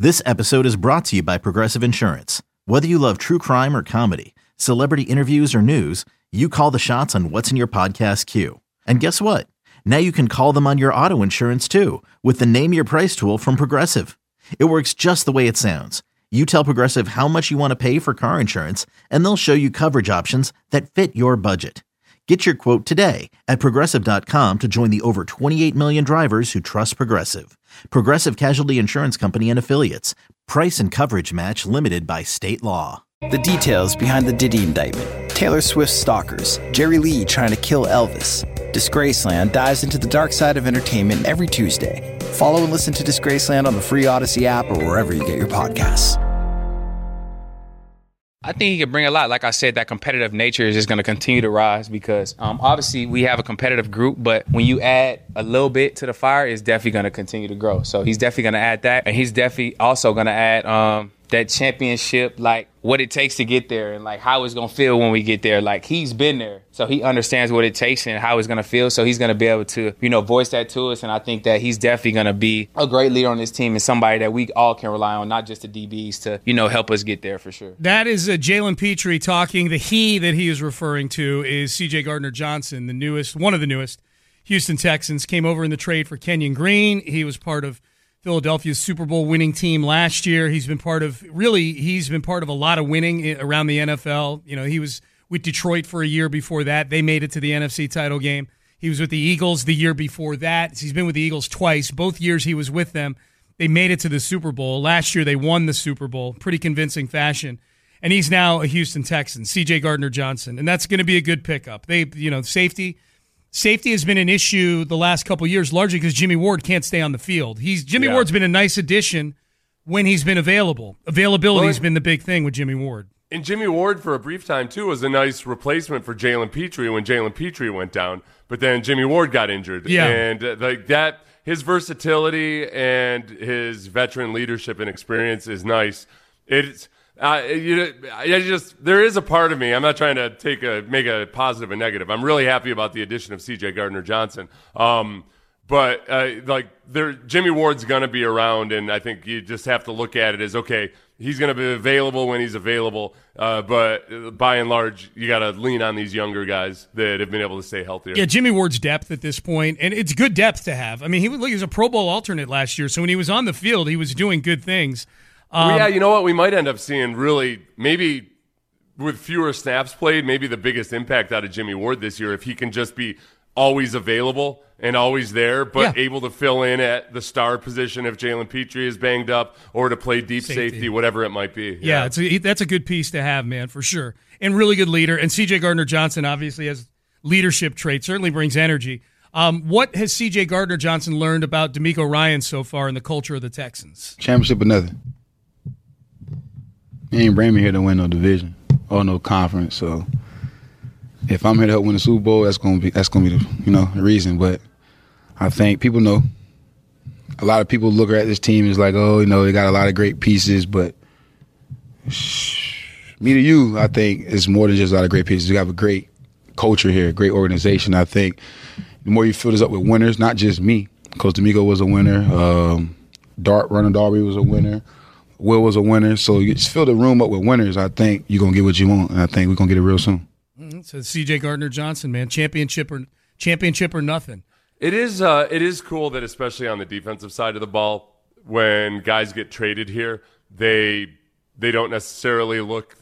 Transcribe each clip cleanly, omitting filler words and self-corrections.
This episode is brought to you by Progressive Insurance. Whether you love true crime or comedy, celebrity interviews or news, you call the shots on what's in your podcast queue. And guess what? Now you can call them on your auto insurance too with the Name Your Price tool from Progressive. It works just the way it sounds. You tell Progressive how much you want to pay for car insurance, and they'll show you coverage options that fit your budget. Get your quote today at Progressive.com to join the over 28 million drivers who trust Progressive. Progressive Casualty Insurance Company and Affiliates. Price and coverage match limited by state law. The details behind the Diddy indictment. Taylor Swift's stalkers. Jerry Lee trying to kill Elvis. Disgraceland dives into the dark side of entertainment every Tuesday. Follow and listen to Disgraceland on the free Odyssey app or wherever you get your podcasts. I think he can bring a lot. Like I said, that competitive nature is just going to continue to rise because obviously we have a competitive group, but when you add a little bit to the fire, it's definitely going to continue to grow. So he's definitely going to add that, and he's definitely also going to add that championship, like what it takes to get there and like how it's going to feel when we get there. Like he's been there, so he understands what it takes and how it's going to feel. So he's going to be able to, voice that to us. And I think that he's definitely going to be a great leader on this team and somebody that we all can rely on, not just the DBs to, help us get there for sure. That is Jalen Petrie talking. The he that he is referring to is C.J. Gardner-Johnson, one of the newest Houston Texans, came over in the trade for Kenyon Green. He was part of Philadelphia's Super Bowl winning team last year. He's been part of a lot of winning around the NFL. He was with Detroit for a year before that. They made it to the NFC title game. He was with the Eagles the year before that. He's been with the Eagles twice. Both years he was with them, they made it to the Super Bowl. Last year they won the Super Bowl, pretty convincing fashion. And he's now a Houston Texan, C.J. Gardner-Johnson. And that's going to be a good pickup. Safety has been an issue the last couple of years, largely because Jimmy Ward can't stay on the field. Ward's been a nice addition when he's been available. Availability's been the big thing with Jimmy Ward. And Jimmy Ward, for a brief time, too, was a nice replacement for Jalen Petrie when Jalen Petrie went down. But then Jimmy Ward got injured. Yeah. And his versatility and his veteran leadership and experience is nice. It's there is a part of me. I'm not trying to make a positive and negative. I'm really happy about the addition of C.J. Gardner-Johnson. But Jimmy Ward's going to be around, and I think you just have to look at it as, okay, he's going to be available when he's available. But by and large, you got to lean on these younger guys that have been able to stay healthier. Yeah, Jimmy Ward's depth at this point, and it's good depth to have. I mean, he was a Pro Bowl alternate last year, so when he was on the field, he was doing good things. You know what? We might end up seeing really, maybe with fewer snaps played, maybe the biggest impact out of Jimmy Ward this year if he can just be always available and always there, but able to fill in at the star position if Jalen Petrie is banged up or to play deep safety whatever it might be. Yeah, that's a good piece to have, man, for sure. And really good leader. And C.J. Gardner-Johnson obviously has leadership traits, certainly brings energy. What has C.J. Gardner-Johnson learned about DeMeco Ryans so far in the culture of the Texans? Championship or nothing. He ain't bring me here to win no division or no conference. So if I'm here to help win the Super Bowl, that's gonna be the reason. But I think people know. A lot of people look at this team as like, they got a lot of great pieces, but me to you, I think it's more than just a lot of great pieces. We have a great culture here, a great organization. I think the more you fill this up with winners, not just me, because DeMeco was a winner, Ronald Darby was a winner. Will was a winner, so you just fill the room up with winners. I think you're going to get what you want, and I think we're going to get it real soon. So C.J. Gardner-Johnson, man, championship or nothing. It is cool that especially on the defensive side of the ball, when guys get traded here, they don't necessarily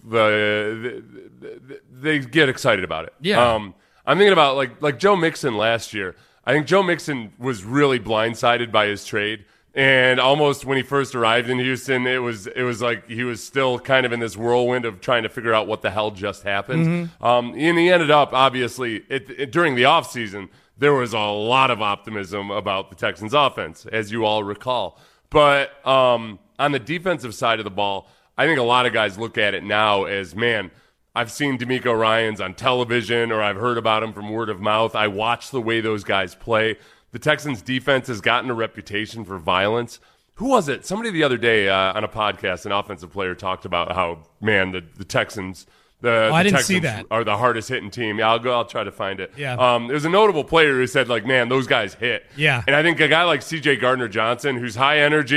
they get excited about it. Yeah. I'm thinking about like Joe Mixon last year. I think Joe Mixon was really blindsided by his trade. And almost when he first arrived in Houston, it was like he was still kind of in this whirlwind of trying to figure out what the hell just happened. And he ended up, obviously, during the offseason, there was a lot of optimism about the Texans' offense, as you all recall. But on the defensive side of the ball, I think a lot of guys look at it now as, man, I've seen DeMeco Ryans on television or I've heard about him from word of mouth. I watch the way those guys play. The Texans' defense has gotten a reputation for violence. Who was it? Somebody the other day on a podcast, an offensive player, talked about how, man, the Texans I didn't see that. Are the hardest hitting team. Yeah, I'll try to find it. Yeah. There's a notable player who said, like, man, those guys hit. Yeah. And I think a guy like C.J. Gardner-Johnson, who's high energy,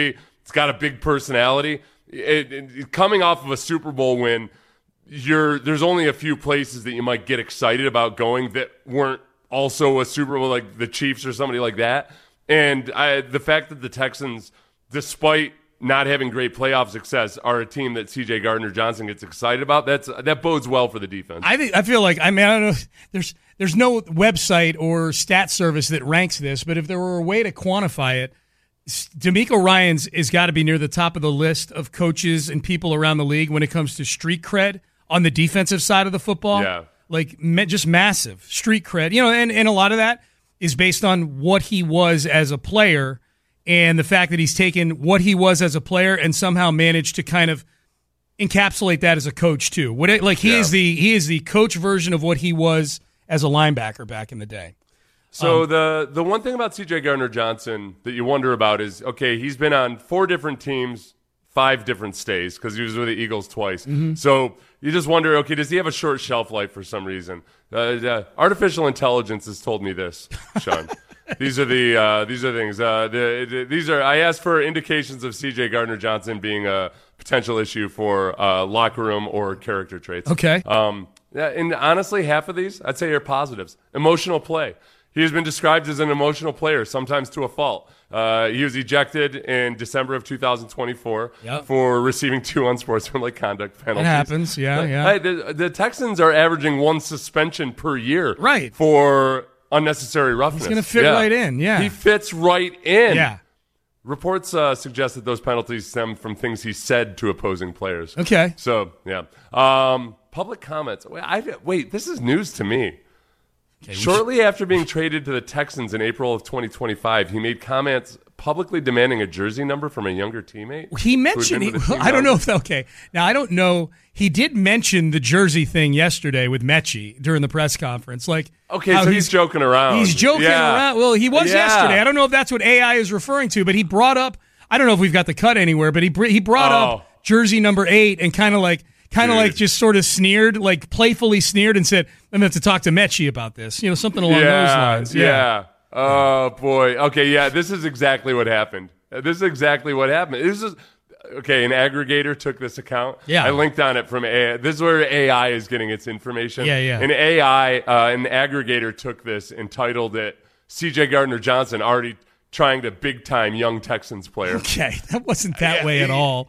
It's got a big personality. Coming off of a Super Bowl win, there's only a few places that you might get excited about going that weren't also a Super Bowl, like the Chiefs or somebody like that. And the fact that the Texans, despite not having great playoff success, are a team that C.J. Gardner-Johnson gets excited about, that bodes well for the defense. I feel like, I don't know, there's no website or stat service that ranks this, but if there were a way to quantify it, DeMeco Ryans has got to be near the top of the list of coaches and people around the league when it comes to street cred on the defensive side of the football. Yeah. Like, just massive street cred. And a lot of that is based on what he was as a player, and the fact that he's taken what he was as a player and somehow managed to kind of encapsulate that as a coach too. He is the coach version of what he was as a linebacker back in the day. So the one thing about C.J. Gardner-Johnson that you wonder about is, okay, he's been on 4 different teams, 5 different stays, because he was with the Eagles twice. Mm-hmm. So you just wonder, okay, does he have a short shelf life for some reason? Artificial intelligence has told me this, Sean. These are things. I asked for indications of C.J. Gardner-Johnson being a potential issue for locker room or character traits. Okay. And honestly, half of these I'd say are positives. Emotional play. He has been described as an emotional player, sometimes to a fault. He was ejected in December of 2024 for receiving 2 unsportsmanlike conduct penalties. It happens, yeah. The Texans are averaging 1 suspension per year, right, for unnecessary roughness. He's going to fit right in, yeah. He fits right in. Yeah. Reports suggest that those penalties stem from things he said to opposing players. Okay. So, yeah. Public comments. Wait, this is news to me. Okay, shortly after being traded to the Texans in April of 2025, he made comments publicly demanding a jersey number from a younger teammate. He mentioned, I don't know if, okay. Now, I don't know. He did mention the jersey thing yesterday with Mechie during the press conference. Okay, so he's joking around. He's joking around. Well, he was yesterday. I don't know if that's what AI is referring to, but he brought up, I don't know if we've got the cut anywhere, but he brought up jersey number 8 and kind of just sort of sneered, playfully sneered and said, I'm going to have to talk to Mechie about this. Something along those lines. Yeah. Oh, boy. Okay, yeah, this is exactly what happened. This is an aggregator took this account. Yeah. I linked on it from AI. This is where AI is getting its information. Yeah. An aggregator took this and titled it C.J. Gardner-Johnson already trying to big-time young Texans player. Okay, that wasn't that way at all.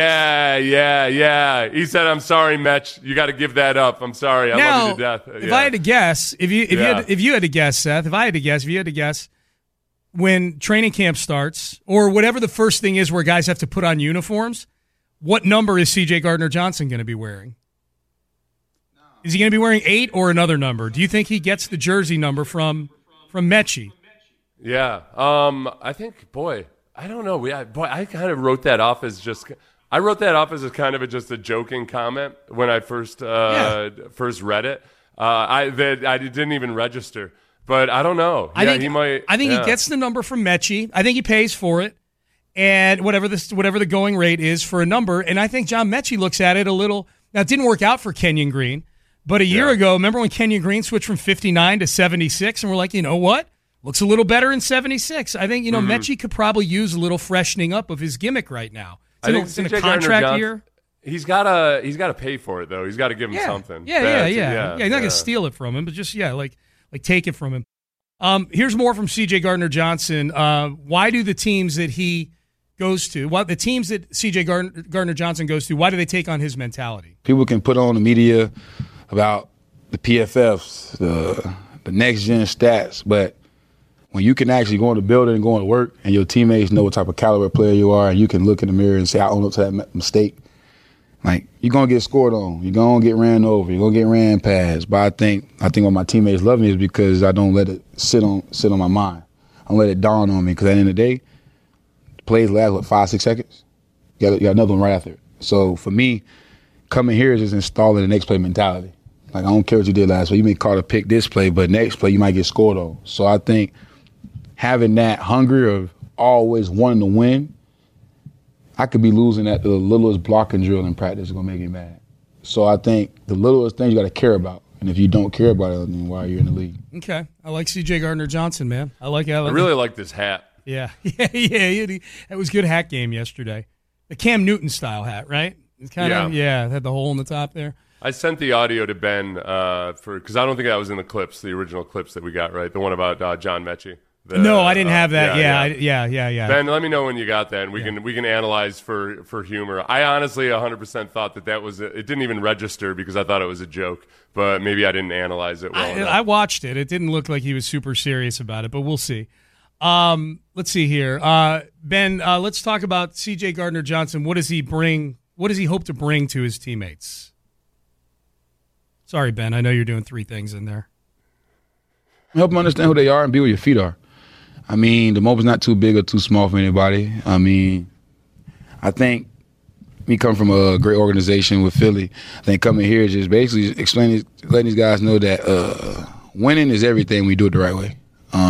Yeah. He said, I'm sorry, Mech. You got to give that up. I'm sorry. I love you to death. If I had to guess, if you had to guess, Seth, if you had to guess, when training camp starts, or whatever the first thing is where guys have to put on uniforms, what number is C.J. Gardner-Johnson going to be wearing? Is he going to be wearing 8 or another number? Do you think he gets the jersey number from Mechie? Yeah. I think, I don't know. I kind of wrote that off as kind of just a joking comment when I first read it. I didn't even register, but I don't know. I think he gets the number from Mechie. I think he pays for it, and whatever the going rate is for a number. And I think John Mechie looks at it a little. Now, it didn't work out for Kenyon Green, but a year ago, remember when Kenyon Green switched from 59 to 76, and we're like, you know what? Looks a little better in 76. I think, Mechie could probably use a little freshening up of his gimmick right now. It's in a contract year. He's got to pay for it, though. He's got to give him something. Yeah. He's not going to steal it from him, but just, take it from him. Here's more from C.J. Gardner-Johnson. Why do the teams that he goes to, the teams that C.J. Gardner-Johnson goes to, why do they take on his mentality? People can put on the media about the PFFs, the next-gen stats, but when you can actually go in the building and go to work and your teammates know what type of caliber player you are and you can look in the mirror and say, I own up to that mistake, you're going to get scored on. You're going to get ran over. You're going to get ran past. But I think why my teammates love me is because I don't let it sit on my mind. I don't let it dawn on me because at the end of the day, plays last, 5-6 seconds? You got another one right after it. So for me, coming here is just installing the next play mentality. I don't care what you did last play. You may call a pick this play, but next play you might get scored on. So I think having that hunger of always wanting to win, I could be losing at the littlest blocking drill in practice is going to make me mad. So I think the littlest things you got to care about. And if you don't care about it, then why are you in the league? Okay. I like C.J. Gardner-Johnson, man. I like it. I really like this hat. Yeah. It was a good hat game yesterday. The Cam Newton style hat, right? It's kind of, it had the hole in the top there. I sent the audio to Ben because I don't think that was in the clips, the original clips that we got, right? The one about John Mechie. No, I didn't have that. Yeah. Ben, let me know when you got that, and we can analyze for humor. I honestly 100% thought that was it didn't even register because I thought it was a joke, but maybe I didn't analyze it well enough. I watched it. It didn't look like he was super serious about it, but we'll see. Let's see here, Ben. Let's talk about C.J. Gardner-Johnson. What does he bring? What does he hope to bring to his teammates? Sorry, Ben. I know you're doing three things in there. Help them understand who they are and be where your feet are. I mean, the moment's not too big or too small for anybody. I mean, I think me coming from a great organization with Philly, I think coming here is just basically letting these guys know that winning is everything. We do it the right way.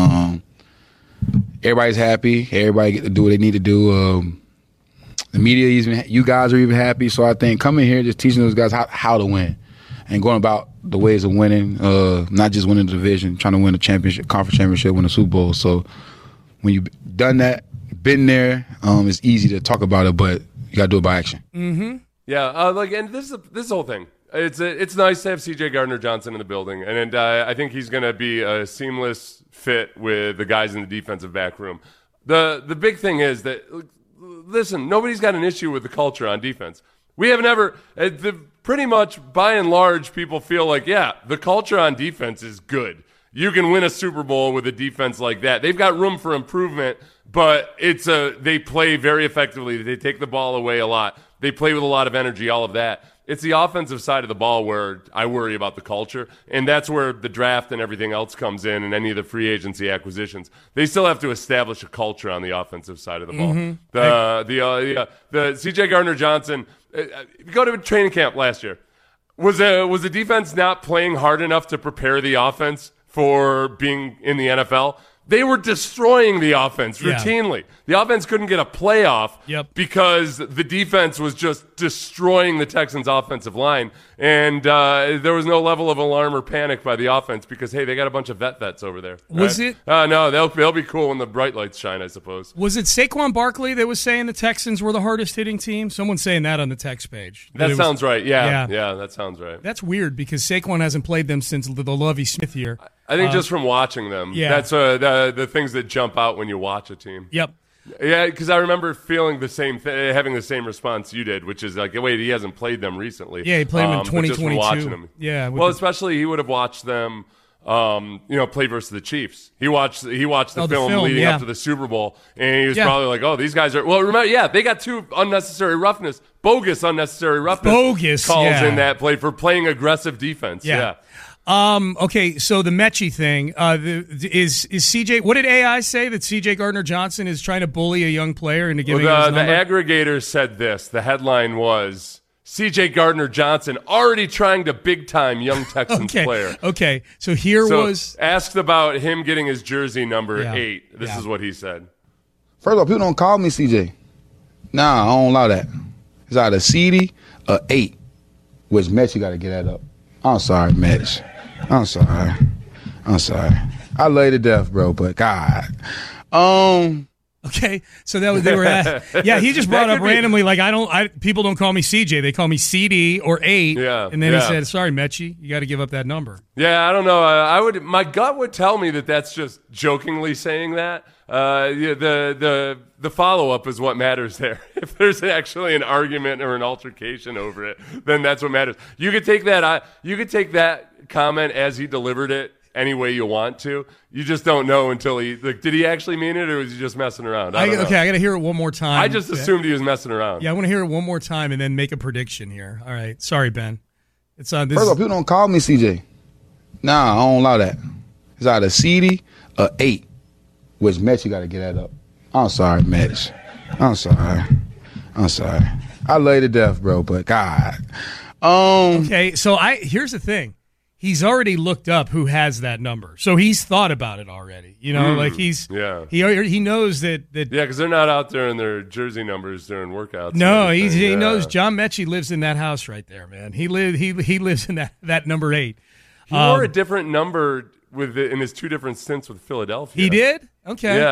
Everybody's happy. Everybody get to do what they need to do. The media, you guys are even happy. So I think coming here, just teaching those guys how to win and going about the ways of winning, not just winning the division, trying to win a championship, conference championship, win a Super Bowl. So when you've done that, been there, it's easy to talk about it, but you got to do it by action. Mm-hmm. Yeah, and this whole thing. It's nice to have C.J. Gardner-Johnson in the building, and I think he's going to be a seamless fit with the guys in the defensive back room. The big thing is that, listen, nobody's got an issue with the culture on defense. We have never, pretty much by and large, people feel like, the culture on defense is good. You can win a Super Bowl with a defense like that. They've got room for improvement, but they play very effectively. They take the ball away a lot. They play with a lot of energy, all of that. It's the offensive side of the ball where I worry about the culture, and that's where the draft and everything else comes in and any of the free agency acquisitions. They still have to establish a culture on the offensive side of the ball. Mm-hmm. The C.J. Gardner-Johnson, go to training camp last year. Was the defense not playing hard enough to prepare the offense for being in the NFL? They were destroying the offense routinely. Yeah. The offense couldn't get a playoff because the defense was just destroying the Texans' offensive line. And there was no level of alarm or panic by the offense because, hey, they got a bunch of vets over there. Right? Was it? No, they'll be cool when the bright lights shine, I suppose. Was it Saquon Barkley that was saying the Texans were the hardest hitting team? Someone's saying that on the text page. That sounds right. Yeah, that sounds right. That's weird because Saquon hasn't played them since the Lovie Smith year. I think just from watching them, that's the things that jump out when you watch a team. Yep. Yeah, because I remember feeling the same having the same response you did, which is like, wait, he hasn't played them recently. Yeah, he played them in 2022. Just from watching them. Yeah. Well, especially he would have watched them, play versus the Chiefs. He watched the film leading up to the Super Bowl, and he was probably like, oh, these guys are. Well, remember, they got two bogus unnecessary roughness calls in that play for playing aggressive defense. Yeah. Okay, so the Mechie thing is CJ. What did AI say that CJ Gardner-Johnson is trying to bully a young player into giving his number? The aggregator said this. The headline was CJ Gardner-Johnson already trying to big time young Texans player. Okay, so asked about him getting his jersey number 8. This is what he said. First of all, people don't call me CJ. Nah, I don't allow that. It's either CD or 8, which Mechie got to get that up. I'm sorry, Mitch. I'm sorry. I love you to death, bro, but God. Okay, so they were at, he just brought up randomly, like, people don't call me CJ, they call me CD or 8, and then he said, sorry, Mechie, you got to give up that number. Yeah, I don't know. My gut would tell me that that's just jokingly saying that. The follow-up is what matters there. If there's actually an argument or an altercation over it, then that's what matters. You could take that comment as he delivered it any way you want to. You just don't know until did he actually mean it or was he just messing around? I got to hear it one more time. I just assumed he was messing around. Yeah, I want to hear it one more time and then make a prediction here. All right. Sorry, Ben. It's on this. First of all, people don't call me CJ. Nah, I don't allow that. It's either CD or 8, which Mechie got to get that up. I'm sorry, Mitch. I'm sorry. I love you to death, bro, but God. Okay, so here's the thing. He's already looked up who has that number, so he's thought about it already. You know, like he knows that. Yeah, because they're not out there in their jersey numbers during workouts. No, he knows John Mechie lives in that house right there, man. He lives in that number 8. He wore a different number in his 2 different stints with Philadelphia. He did? Okay. Yeah.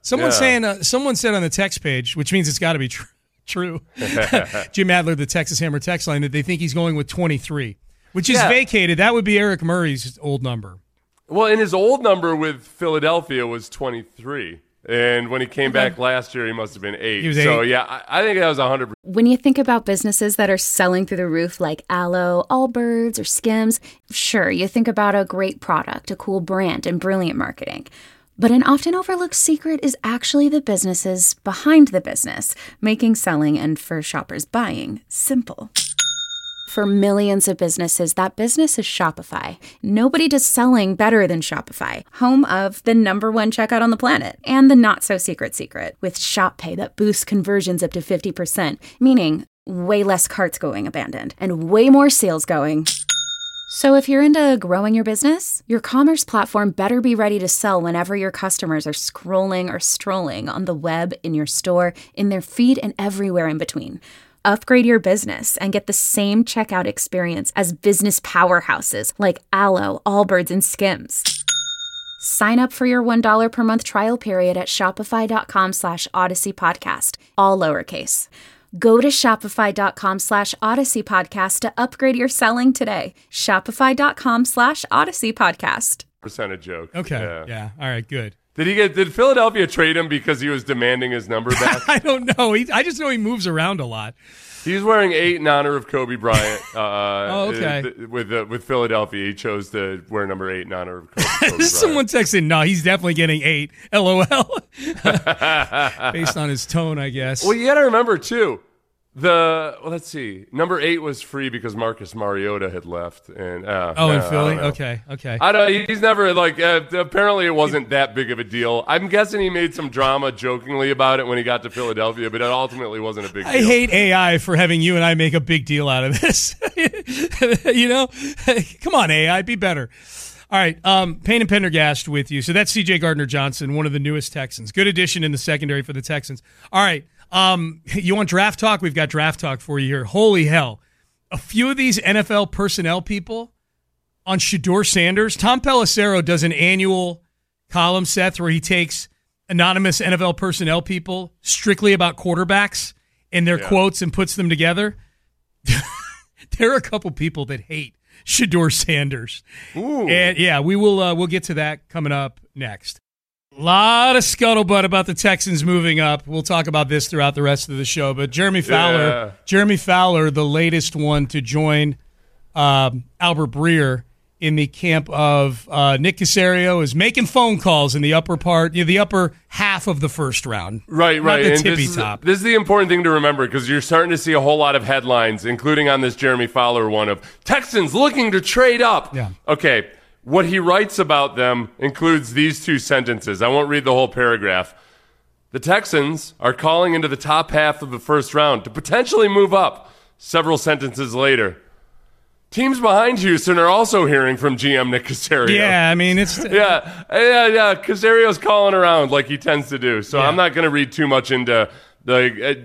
Someone said on the text page, which means it's got to be true. Jim Adler, the Texas Hammer text line, that they think he's going with 23, which is vacated. That would be Eric Murray's old number. Well, and his old number with Philadelphia was 23. And when he came back last year, he must have been 8. He was 8. So, yeah, I think that was 100%. When you think about businesses that are selling through the roof like Aloe, Allbirds, or Skims, sure, you think about a great product, a cool brand, and brilliant marketing. But an often overlooked secret is actually the businesses behind the business, making selling and for shoppers buying simple. For millions of businesses, that business is Shopify. Nobody does selling better than Shopify, home of the #1 checkout on the planet and the not-so-secret secret with Shop Pay that boosts conversions up to 50%, meaning way less carts going abandoned and way more sales going. So if you're into growing your business, your commerce platform better be ready to sell whenever your customers are scrolling or strolling on the web, in your store, in their feed, and everywhere in between. Upgrade your business and get the same checkout experience as business powerhouses like Aloe, Allbirds, and Skims. Sign up for your $1 per month trial period at shopify.com/Odyssey Podcast, all lowercase. Go to shopify.com/Odyssey Podcast to upgrade your selling today. Shopify.com/Odyssey Podcast. Percentage joke. Okay. Yeah. All right. Good. Did Philadelphia trade him because he was demanding his number back? I don't know. I just know he moves around a lot. He's wearing 8 in honor of Kobe Bryant. Okay. With Philadelphia, he chose to wear number 8 in honor of Kobe Bryant. Someone texted, no, he's definitely getting 8. LOL. Based on his tone, I guess. Well, you got to remember, too, let's see. Number 8 was free because Marcus Mariota had left. And in Philly? Okay. I don't. He's never apparently it wasn't that big of a deal. I'm guessing he made some drama jokingly about it when he got to Philadelphia, but it ultimately wasn't a big deal. I hate AI for having you and I make a big deal out of this. Come on, AI, be better. All right, Payne and Pendergast with you. So that's C.J. Gardner-Johnson, one of the newest Texans. Good addition in the secondary for the Texans. All right. You want draft talk? We've got draft talk for you here. Holy hell. A few of these NFL personnel people on Shedeur Sanders. Tom Pelissero does an annual column, Seth, where he takes anonymous NFL personnel people strictly about quarterbacks and their quotes and puts them together. There are a couple people that hate Shedeur Sanders. Ooh. And yeah, we'll get to that coming up next. A lot of scuttlebutt about the Texans moving up. We'll talk about this throughout the rest of the show. But Jeremy Fowler, the latest one to join Albert Breer in the camp of Nick Caserio, is making phone calls in the upper part, the upper half of the first round. Right. Not the and tippy top. This is the important thing to remember because you're starting to see a whole lot of headlines, including on this Jeremy Fowler one of Texans looking to trade up. Yeah. Okay. What he writes about them includes these 2 sentences. I won't read the whole paragraph. The Texans are calling into the top half of the first round to potentially move up. Several sentences later. Teams behind Houston are also hearing from GM Nick Caserio. Yeah, I mean, it's... Yeah. Caserio's calling around like he tends to do. So I'm not going to read too much into the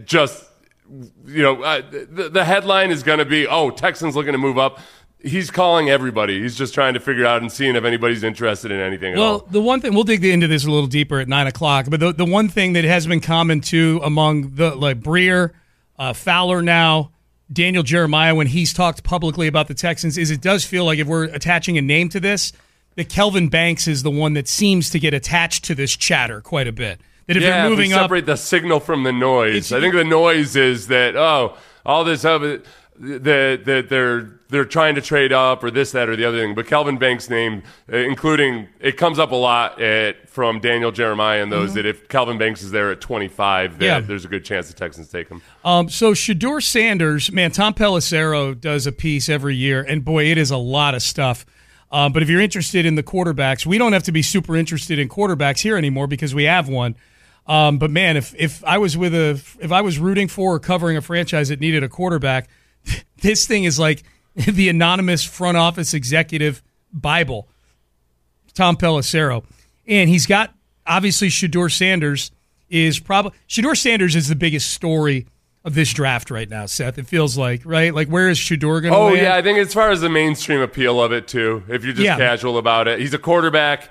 the headline is going to be, Texans looking to move up. He's calling everybody. He's just trying to figure out and seeing if anybody's interested in anything at all. Well, the one thing, we'll dig into this a little deeper at 9 o'clock, but the one thing that has been common, too, among the Breer, Fowler now, Daniel Jeremiah, when he's talked publicly about the Texans, is it does feel like if we're attaching a name to this, that Kelvin Banks is the one that seems to get attached to this chatter quite a bit. That if they're moving up... separate the signal from the noise. I think the noise is that, all this other... that they're trying to trade up or this, that, or the other thing. But Kelvin Banks' name, including, it comes up a lot from Daniel Jeremiah and those that if Kelvin Banks is there at 25, there's a good chance the Texans take him. So Shedeur Sanders, man, Tom Pelissero does a piece every year, and boy, it is a lot of stuff. But if you're interested in the quarterbacks, we don't have to be super interested in quarterbacks here anymore because we have one. But man, if I was rooting for or covering a franchise that needed a quarterback, this thing is like the anonymous front office executive Bible, Tom Pelissero. And he's got, obviously, Shedeur Sanders is the biggest story of this draft right now, Seth. It feels like, right? Like, where is Shedeur going to Oh, land? yeah, I think as far as the mainstream appeal of it, too, if you're just casual about it. He's a quarterback,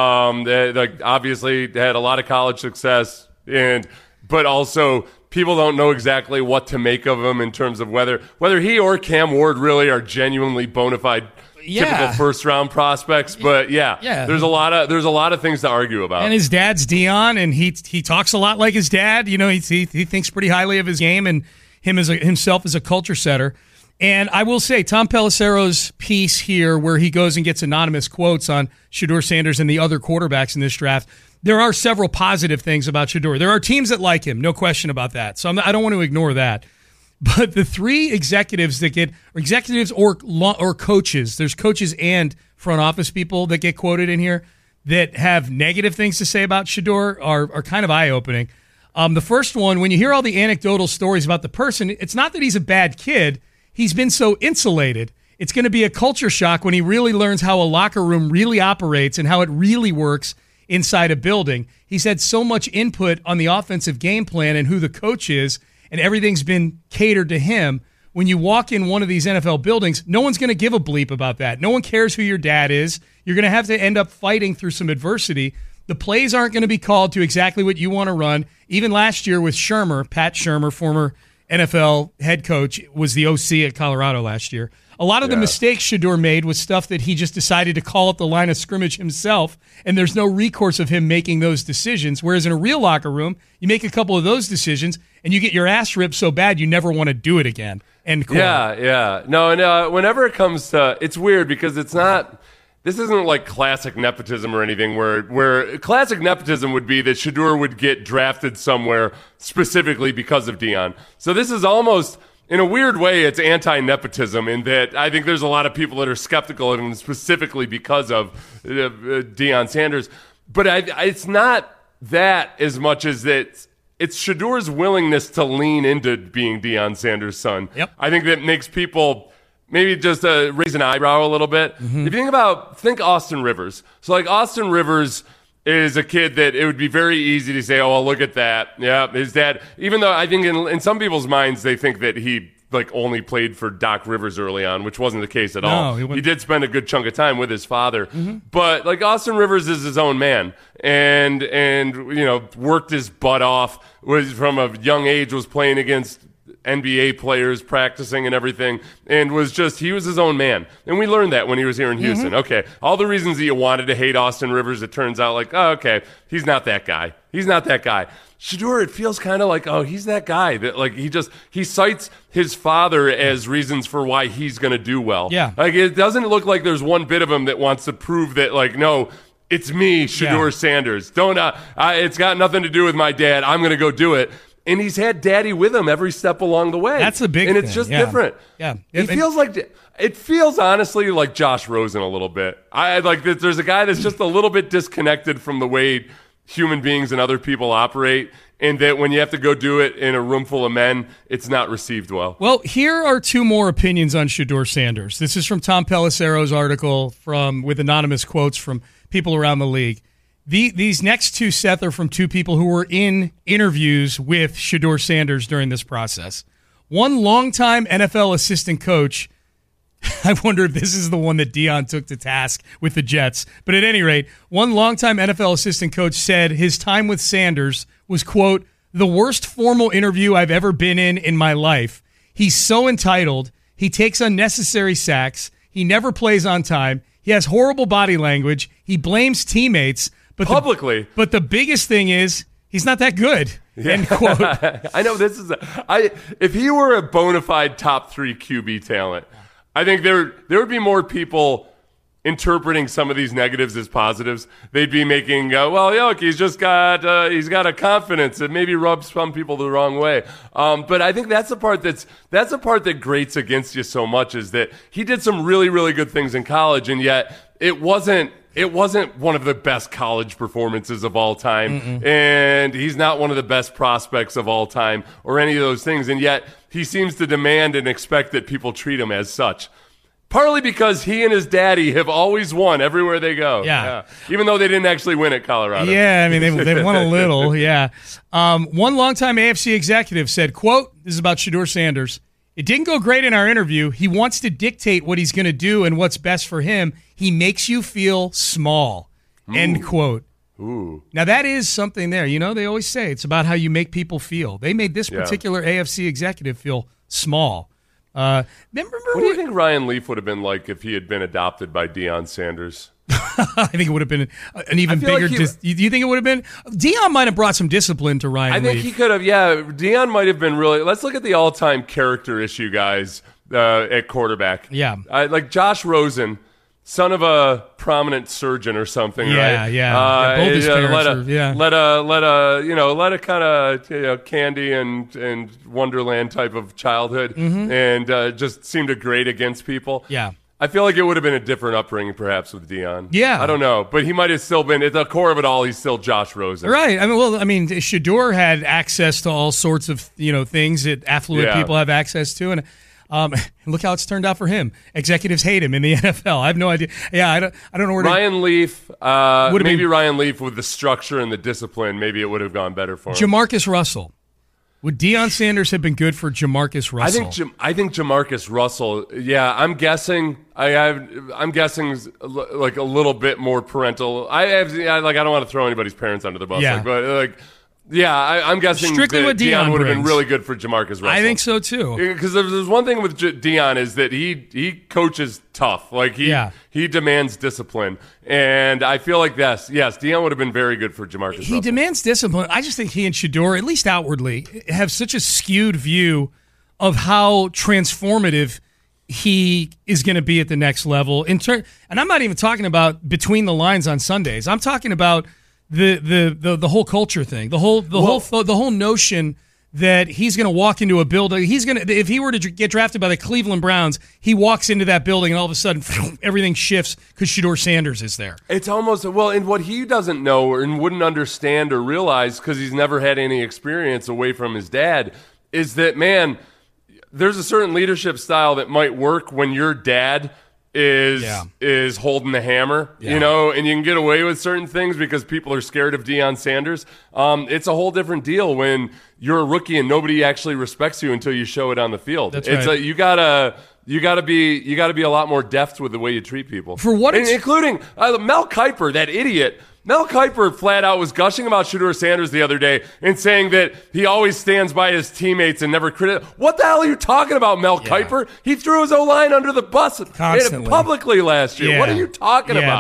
obviously had a lot of college success, but also people don't know exactly what to make of him in terms of whether he or Cam Ward really are genuinely bona fide typical first-round prospects. But, there's a lot of things to argue about. And his dad's Dion, and he talks a lot like his dad. You know, he thinks pretty highly of his game and himself as a culture setter. And I will say, Tom Pelissero's piece here, where he goes and gets anonymous quotes on Shedeur Sanders and the other quarterbacks in this draft, there are several positive things about Shedeur. There are teams that like him, no question about that. So I don't want to ignore that. But the three executives that get executives or coaches, there's coaches and front office people that get quoted in here that have negative things to say about Shedeur are kind of eye-opening. The first one, when you hear all the anecdotal stories about the person, it's not that he's a bad kid. He's been so insulated. It's going to be a culture shock when he really learns how a locker room really operates and how it really works inside a building. He's had so much input on the offensive game plan and who the coach is, and everything's been catered to him. When you walk in one of these NFL buildings, no one's going to give a bleep about that. No one cares who your dad is. You're going to have to end up fighting through some adversity. The plays aren't going to be called to exactly what you want to run. Even last year with Shurmur, Pat Shurmur, former NFL head coach, was the OC at Colorado last year. A lot of the mistakes Shedeur made was stuff that he just decided to call at the line of scrimmage himself, and there's no recourse of him making those decisions. Whereas in a real locker room, you make a couple of those decisions, and you get your ass ripped so bad you never want to do it again. End quote. Yeah. No, and whenever it comes to, it's weird because it's not. This isn't like classic nepotism or anything where classic nepotism would be that Shedeur would get drafted somewhere specifically because of Dion. So this is almost, in a weird way, it's anti-nepotism in that I think there's a lot of people that are skeptical of him specifically because of Deion Sanders. But it's not that as much as that it's Shedeur's willingness to lean into being Deion Sanders' son. Yep. I think that makes people maybe just raise an eyebrow a little bit. Mm-hmm. If you think Austin Rivers. So like Austin Rivers is a kid that it would be very easy to say, oh, well, look at that. Yeah, his dad, even though I think in some people's minds they think that he like only played for Doc Rivers early on, which wasn't the case at all. He did spend a good chunk of time with his father. Mm-hmm. But like Austin Rivers is his own man and you know, worked his butt off, was from a young age was playing against NBA players, practicing and everything, and he was his own man. And we learned that when he was here in Houston. Mm-hmm. Okay, all the reasons that you wanted to hate Austin Rivers, it turns out like, oh, okay, he's not that guy. Shedeur, it feels kind of like, oh, he's that guy that like he cites his father as reasons for why he's going to do well. Yeah. Like it doesn't look like there's one bit of him that wants to prove that like, no, it's me, Shedeur Sanders. Don't it's got nothing to do with my dad. I'm going to go do it. And he's had daddy with him every step along the way. That's the big thing. And it's just different. Yeah. It feels honestly like Josh Rosen a little bit. There's a guy that's just a little bit disconnected from the way human beings and other people operate, and that when you have to go do it in a room full of men, it's not received well. Well, here are two more opinions on Shedeur Sanders. This is from Tom Pelissero's article with anonymous quotes from people around the league. These next two, Seth, are from two people who were in interviews with Shedeur Sanders during this process. One longtime NFL assistant coach, I wonder if this is the one that Dion took to task with the Jets. But at any rate, one longtime NFL assistant coach said his time with Sanders was, quote, the worst formal interview I've ever been in my life. He's so entitled. He takes unnecessary sacks. He never plays on time. He has horrible body language. He blames teammates. But publicly. But the biggest thing is he's not that good. Yeah. End quote. I know this is if he were a bona fide top 3 QB talent, I think there would be more people interpreting some of these negatives as positives. They'd be making, look, he's got a confidence that maybe rubs some people the wrong way. But I think that's the part that grates against you so much, is that he did some really, really good things in college, and yet it wasn't one of the best college performances of all time. Mm-mm. And he's not one of the best prospects of all time or any of those things. And yet he seems to demand and expect that people treat him as such. Partly because he and his daddy have always won everywhere they go. Yeah. Even though they didn't actually win at Colorado. Yeah, I mean, they won a little, yeah. One longtime AFC executive said, quote, this is about Shedeur Sanders, "It didn't go great in our interview. He wants to dictate what he's going to do and what's best for him. He makes you feel small," end quote. Ooh. Now, that is something there. You know, they always say it's about how you make people feel. They made this particular AFC executive feel small. What do you think Ryan Leaf would have been like if he had been adopted by Deion Sanders? I think it would have been an even bigger. Do you think it would have been? Deion might have brought some discipline to Ryan Leaf. I think he could have. Yeah, Deion might have been really. Let's look at the all-time character issue guys at quarterback. Yeah, like Josh Rosen, son of a prominent surgeon or something. Yeah, right? yeah. Both his parents let a kind of candy and Wonderland type of childhood, and just seemed to grate against people. Yeah. I feel like it would have been a different upbringing, perhaps, with Deion. Yeah. I don't know. But he might have still been, at the core of it all, he's still Josh Rosen. Right. I mean, Shedeur had access to all sorts of, things that affluent people have access to. And look how it's turned out for him. Executives hate him in the NFL. I have no idea. Yeah, I don't know where Ryan Leaf, Ryan Leaf with the structure and the discipline, maybe it would have gone better for him. Jamarcus Russell. Would Deion Sanders have been good for Jamarcus Russell? I think Jamarcus Russell. Yeah, I'm guessing. I'm guessing like a little bit more parental. I don't want to throw anybody's parents under the bus. Yeah. I'm guessing strictly that what Deion would have been brings. really good for Jamarcus Russell. I think so too. Because there's one thing with Deion is that he coaches tough. Like he demands discipline, and I feel like Deion would have been very good for Jamarcus Russell. He demands discipline. I just think he and Shedeur, at least outwardly, have such a skewed view of how transformative he is going to be at the next level. And I'm not even talking about between the lines on Sundays. I'm talking about the whole culture thing, the whole notion that he's going to walk into a building. If he were to get drafted by the Cleveland Browns, he walks into that building and all of a sudden everything shifts because Shedeur Sanders is there. It's almost and what he doesn't know and wouldn't understand or realize because he's never had any experience away from his dad is that, man, there's a certain leadership style that might work when your dad is holding the hammer, and you can get away with certain things because people are scared of Deion Sanders. It's a whole different deal when you're a rookie and nobody actually respects you until you show it on the field. That's right. You gotta be a lot more deft with the way you treat people. For what, including Mel Kiper, that idiot. Mel Kiper flat out was gushing about Shedeur Sanders the other day and saying that he always stands by his teammates and never What the hell are you talking about, Mel Kiper? He threw his O-line under the bus publicly last year. Yeah. What are you talking about?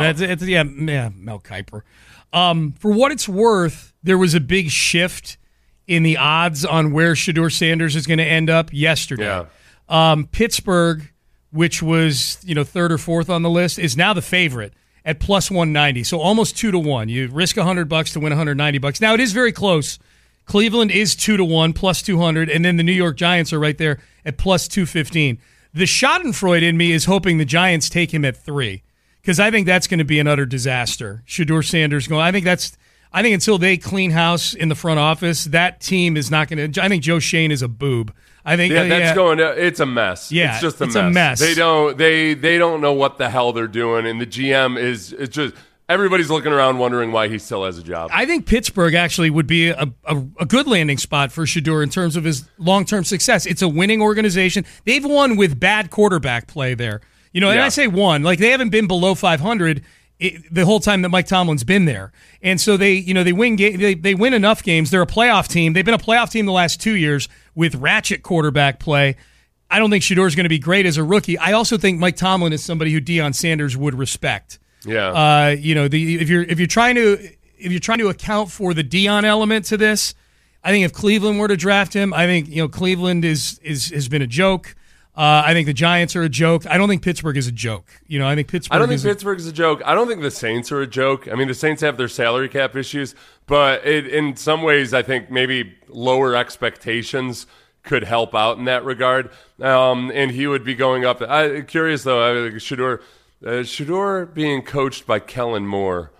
Mel Kiper. For what it's worth, there was a big shift in the odds on where Shedeur Sanders is going to end up yesterday. Yeah. Pittsburgh, which was third or fourth on the list, is now the favorite at plus 190, so almost 2-1. You risk $100 to win $190. Now it is very close. Cleveland is 2-1, plus 200, and then the New York Giants are right there at plus 215. The Schadenfreude in me is hoping the Giants take him at 3, because I think that's going to be an utter disaster. Shedeur Sanders going. I think until they clean house in the front office, that team is not going to. I think Joe Shane is a boob. I think it's a mess. Yeah, it's just a mess. They don't know what the hell they're doing, and the GM it's just everybody's looking around wondering why he still has a job. I think Pittsburgh actually would be a good landing spot for Shedeur in terms of his long-term success. It's a winning organization. They've won with bad quarterback play there. And I say won, like they haven't been below 500 the whole time that Mike Tomlin's been there. And so they win they win enough games. They're a playoff team. They've been a playoff team the last 2 years with ratchet quarterback play. I don't think Shedeur is going to be great as a rookie. I also think Mike Tomlin is somebody who Deion Sanders would respect. Yeah. If you're trying to account for the Deion element to this, I think if Cleveland were to draft him, I think Cleveland has been a joke. I think the Giants are a joke. I don't think Pittsburgh is a joke. I think Pittsburgh. I don't think Pittsburgh is a joke. I don't think the Saints are a joke. I mean, the Saints have their salary cap issues, but in some ways, I think maybe lower expectations could help out in that regard. And he would be going up. Curious though, Shedeur being coached by Kellen Moore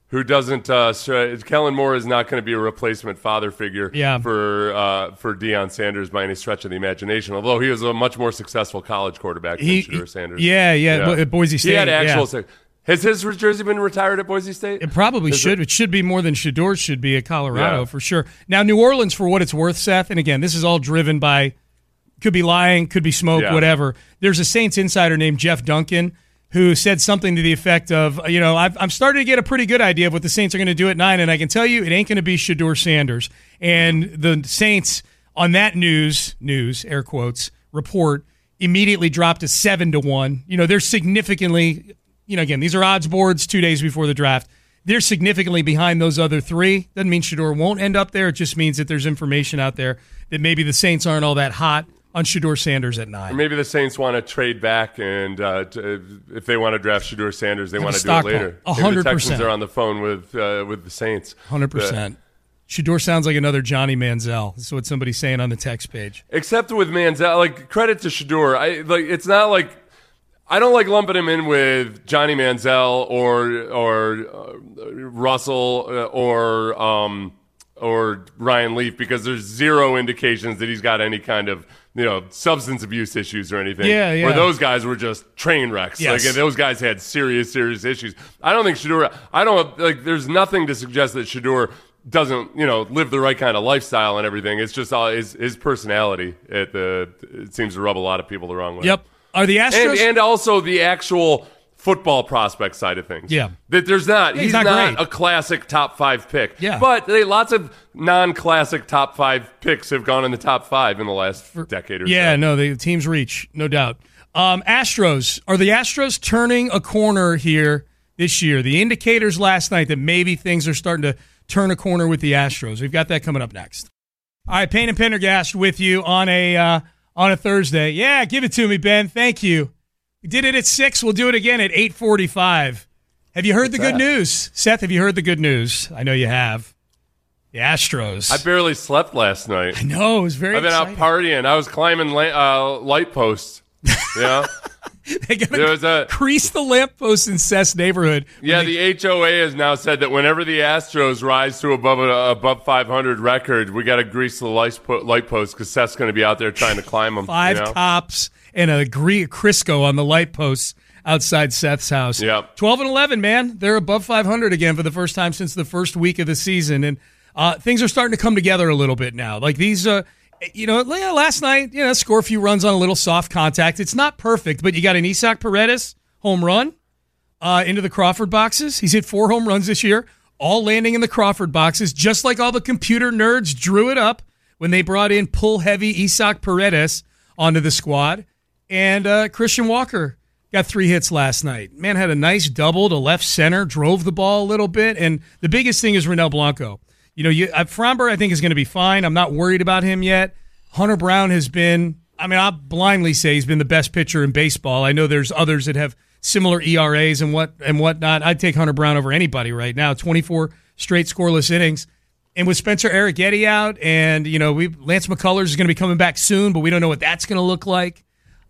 who doesn't. Kellen Moore is not going to be a replacement father figure for Deion Sanders by any stretch of the imagination. Although he was a much more successful college quarterback than Shedeur Sanders. At Boise State. He had actual. Has his jersey been retired at Boise State? It probably should. It should be more than Shedeur's should be at Colorado for sure. Now, New Orleans, for what it's worth, Seth, and again, this is all driven by, could be lying, could be smoke, whatever. There's a Saints insider named Jeff Duncan who said something to the effect of, I'm starting to get a pretty good idea of what the Saints are going to do at 9, and I can tell you it ain't going to be Shedeur Sanders. And the Saints, on that news, air quotes, report, immediately dropped to 7-1. They're significantly... again, these are odds boards 2 days before the draft. They're significantly behind those other three. Doesn't mean Shedeur won't end up there. It just means that there's information out there that maybe the Saints aren't all that hot on Shedeur Sanders at 9. Or maybe the Saints want to trade back, and if they want to draft Shedeur Sanders, they want to do it later. 100%. Maybe the Texans are on the phone with the Saints. 100%. Shedeur sounds like another Johnny Manziel. This is what somebody's saying on the text page. Except with Manziel, credit to Shedeur. It's not like... I don't like lumping him in with Johnny Manziel or Russell or Ryan Leaf because there's zero indications that he's got any kind of substance abuse issues or anything. Yeah. Where those guys were just train wrecks. Yes. Those guys had serious issues. I don't think Shedeur. There's nothing to suggest that Shedeur doesn't live the right kind of lifestyle and everything. It's just his personality. It seems to rub a lot of people the wrong way. Yep. Are the Astros and also the actual football prospect side of things? Yeah, that there's not. Yeah, he's not great. A classic top 5 pick. Yeah, but lots of non-classic top 5 picks have gone in the top 5 in the last decade or so. Yeah, no, the team's reach, no doubt. Astros, are the Astros turning a corner here this year? The indicators last night that maybe things are starting to turn a corner with the Astros. We've got that coming up next. All right, Payne and Pendergast with you on a Thursday. Yeah, give it to me, Ben. Thank you. We did it at 6. We'll do it again at 8:45. Have you heard the good news? Seth, have you heard the good news? I know you have. The Astros. I barely slept last night. I know. It was very exciting. I've been out partying. I was climbing light posts. Yeah. They got to crease the lamppost in Seth's neighborhood. Yeah, the HOA has now said that whenever the Astros rise to above 500 record, we got to grease the light post because Seth's going to be out there trying to climb them. 5 tops and a Crisco on the light posts outside Seth's house. Yep. 12 and 11, man. They're above 500 again for the first time since the first week of the season, and things are starting to come together a little bit now. Like these. Last night, score a few runs on a little soft contact. It's not perfect, but you got an Isaac Paredes home run into the Crawford boxes. He's hit 4 home runs this year, all landing in the Crawford boxes, just like all the computer nerds drew it up when they brought in pull-heavy Isaac Paredes onto the squad. And Christian Walker got 3 hits last night. Man had a nice double to left center, drove the ball a little bit, and the biggest thing is Ronel Blanco. Framber, I think, is going to be fine. I'm not worried about him yet. Hunter Brown has been, I'll blindly say he's been the best pitcher in baseball. I know there's others that have similar ERAs and whatnot. I'd take Hunter Brown over anybody right now. 24 straight scoreless innings. And with Spencer Arrighetti out, and, Lance McCullers is going to be coming back soon, but we don't know what that's going to look like.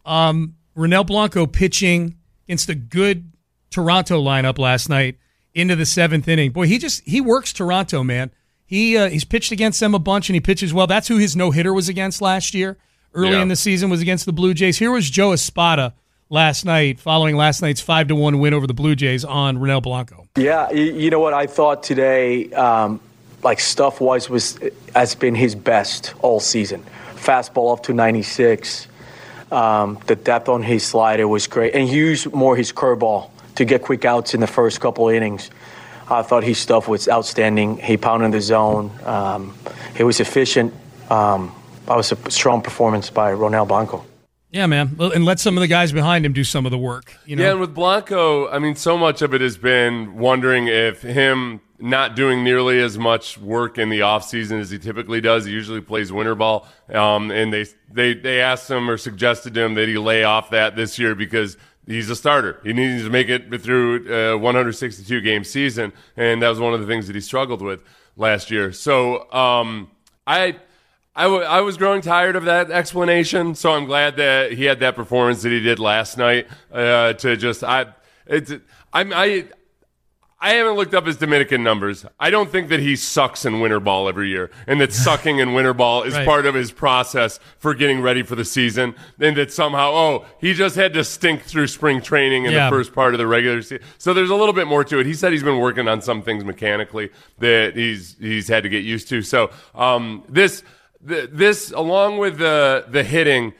Ronel Blanco pitching against a good Toronto lineup last night into the 7th inning. Boy, he works Toronto, man. He's pitched against them a bunch, and he pitches well. That's who his no-hitter was against last year. Early in the season was against the Blue Jays. Here was Joe Espada last night, following last night's 5-1 win over the Blue Jays on Ronel Blanco. Yeah, you know what? I thought today, stuff-wise, has been his best all season. Fastball up to 96. The depth on his slider was great. And he used more his curveball to get quick outs in the first couple innings. I thought his stuff was outstanding. He pounded the zone. He was efficient. That was a strong performance by Ronel Blanco. Yeah, man. And let some of the guys behind him do some of the work. Yeah, and with Blanco, so much of it has been wondering if him not doing nearly as much work in the offseason as he typically does. He usually plays winter ball. And they asked him or suggested to him that he lay off that this year because he's a starter. He needs to make it through a 162-game season, and that was one of the things that he struggled with last year. So I was growing tired of that explanation, so I'm glad that he had that performance that he did last night. I haven't looked up his Dominican numbers. I don't think that he sucks in winter ball every year, and that sucking in winter ball is part of his process for getting ready for the season, and that somehow, he just had to stink through spring training in the first part of the regular season. So there's a little bit more to it. He said he's been working on some things mechanically that he's had to get used to. So this along with the hitting,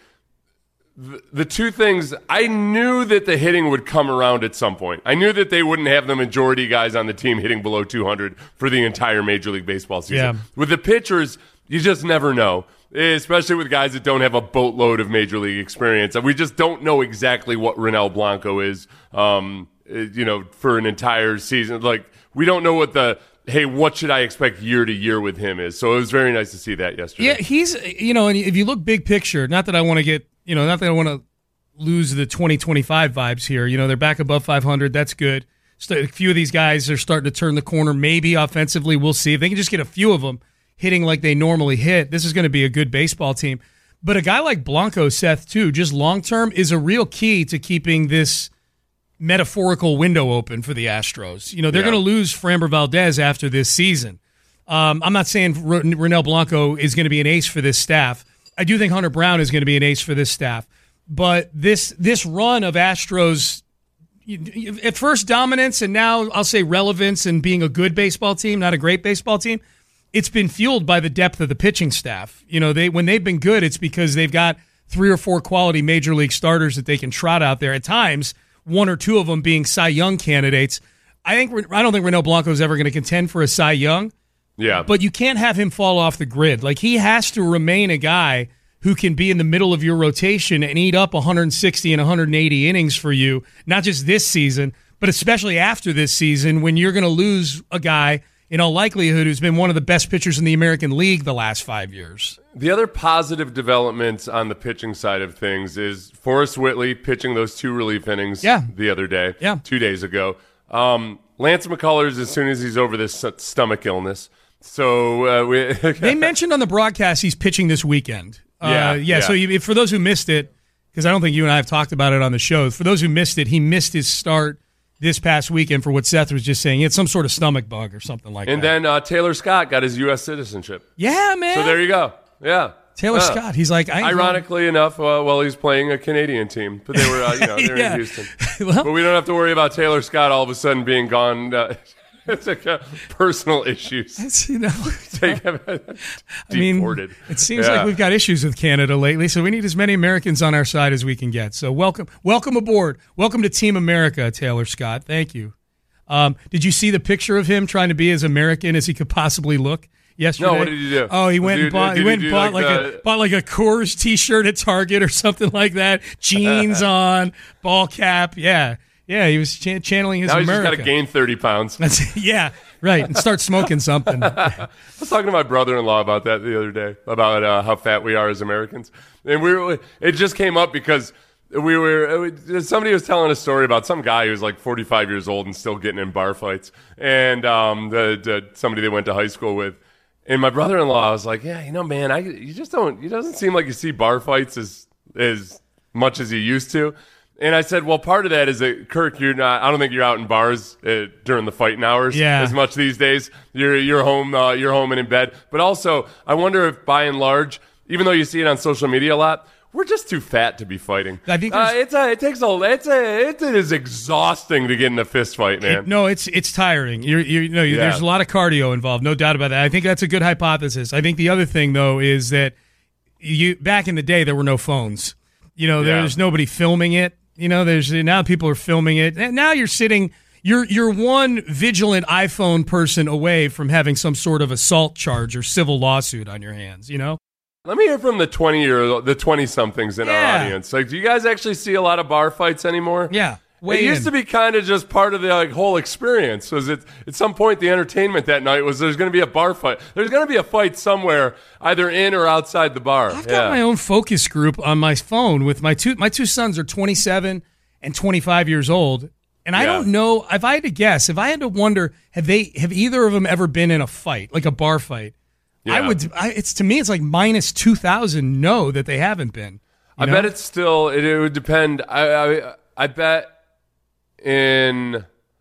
the two things, I knew that the hitting would come around at some point. I knew that they wouldn't have the majority guys on the team hitting below 200 for the entire Major League Baseball season. Yeah. With the pitchers, you just never know, especially with guys that don't have a boatload of Major League experience. We just don't know exactly what Ronel Blanco is, for an entire season. Like, we don't know what what should I expect year to year with him is. So it was very nice to see that yesterday. Yeah, he's, and if you look big picture, not that I want to lose the 2025 vibes here. They're back above 500. That's good. A few of these guys are starting to turn the corner, maybe offensively. We'll see. If they can just get a few of them hitting like they normally hit, this is going to be a good baseball team. But a guy like Blanco, Seth, too, just long-term, is a real key to keeping this metaphorical window open for the Astros. They're going to lose Framber Valdez after this season. I'm not saying Ronel Blanco is going to be an ace for this staff. I do think Hunter Brown is going to be an ace for this staff. But this run of Astros, at first dominance and now I'll say relevance and being a good baseball team, not a great baseball team, it's been fueled by the depth of the pitching staff. When they've been good, it's because they've got 3 or 4 quality Major League starters that they can trot out there. At times, 1 or 2 of them being Cy Young candidates. I don't think Ronel Blanco is ever going to contend for a Cy Young. Yeah. But you can't have him fall off the grid. Like, he has to remain a guy who can be in the middle of your rotation and eat up 160 and 180 innings for you, not just this season, but especially after this season when you're going to lose a guy, in all likelihood, who's been one of the best pitchers in the American League the last 5 years. The other positive developments on the pitching side of things is Forrest Whitley pitching those 2 relief innings the other day, 2 days ago. Lance McCullers, as soon as he's over this stomach illness. So they mentioned on the broadcast he's pitching this weekend. So for those who missed it, because I don't think you and I have talked about it on the show, for those who missed it, he missed his start this past weekend for what Seth was just saying. He had some sort of stomach bug or something like that. And then Taylor Scott got his U.S. citizenship. Yeah, man. So there you go. Yeah. Taylor Scott. He's like, ironically enough, while he's playing a Canadian team, but they were, they're in Houston. But we don't have to worry about Taylor Scott all of a sudden being gone. It's like personal issues. Deported. It seems like we've got issues with Canada lately, so we need as many Americans on our side as we can get. So welcome aboard. Welcome to Team America, Taylor Scott. Thank you. Did you see the picture of him trying to be as American as he could possibly look yesterday? No, what did he do? Oh, he went and bought like a Coors T-shirt at Target or something like that. Jeans on, ball cap. Yeah, he was channeling his America. Now he's just got to gain 30 pounds. Right, and start smoking something. I was talking to my brother-in-law about that the other day, about how fat we are as Americans. And it just came up because somebody was telling a story about some guy who's like 45 years old and still getting in bar fights. And somebody they went to high school with. And my brother-in-law was like, yeah, man, it doesn't seem like you see bar fights as much as you used to. And I said, well, part of that is that, Kirk, I don't think you're out in bars during the fighting hours as much these days. You're home and in bed. But also, I wonder if by and large, even though you see it on social media a lot, we're just too fat to be fighting. I think it is exhausting to get in a fist fight, man. It's tiring. There's a lot of cardio involved, no doubt about that. I think that's a good hypothesis. I think the other thing though is that back in the day there were no phones. There's nobody filming it. Now people are filming it. And now you're sitting. You're one vigilant iPhone person away from having some sort of assault charge or civil lawsuit on your hands. Let me hear from the 20-somethings in our audience. Like, do you guys actually see a lot of bar fights anymore? Yeah. It used to be kind of just part of the whole experience. Was it at some point the entertainment that night was there's going to be a bar fight. There's going to be a fight somewhere, either in or outside the bar. I've got my own focus group on my phone with my two sons are 27 and 25 years old, and I don't know if I had to guess, if I had to wonder, have either of them ever been in a fight, like a bar fight? Yeah. To me it's like minus 2,000 no that they haven't been. I bet it's still it would depend. I bet in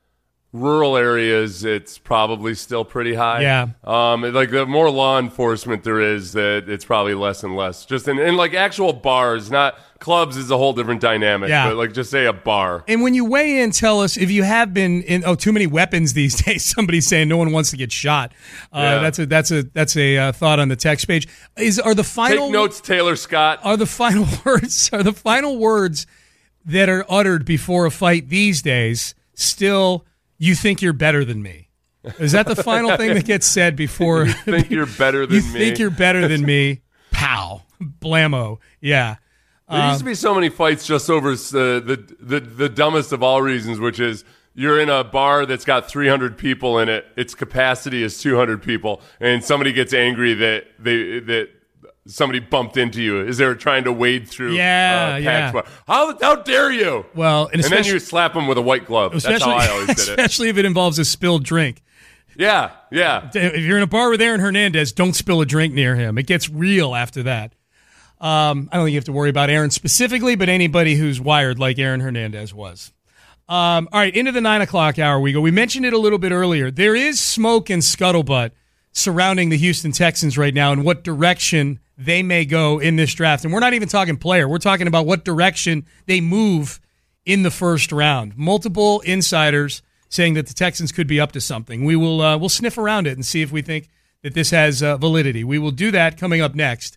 rural areas, it's probably still pretty high. Yeah. Like the more law enforcement there is, that it's probably less and less. Just in like actual bars, not clubs is a whole different dynamic. Yeah. But like just say a bar. And when you weigh in, tell us if you have been in. Oh, too many weapons these days. Somebody's saying no one wants to get shot. Yeah. That's a thought on the text page. Are the final Take notes, Taylor Scott. Are the final words? Are the final words that are uttered before a fight these days still? You think you're better than me? Is that the final thing that gets said before? You think you're better than me? You think you're better than me? Pow, blammo. Yeah. There used to be so many fights just over the dumbest of all reasons, which is you're in a bar that's got 300 people in it. Its capacity is 200 people, and somebody gets angry that somebody bumped into you as they were trying to wade through. Yeah. Bar. How dare you? Well, and then you slap them with a white glove. That's how I always did it. Especially if it involves a spilled drink. Yeah. If you're in a bar with Aaron Hernandez, don't spill a drink near him. It gets real after that. I don't think you have to worry about Aaron specifically, but anybody who's wired like Aaron Hernandez was. All right, into the 9 o'clock hour we go. We mentioned it a little bit earlier. There is smoke and scuttlebutt surrounding the Houston Texans right now and what direction they may go in this draft. And we're not even talking player. We're talking about what direction they move in the first round. Multiple insiders saying that the Texans could be up to something. We will we'll sniff around it and see if we think that this has validity. We will do that coming up next.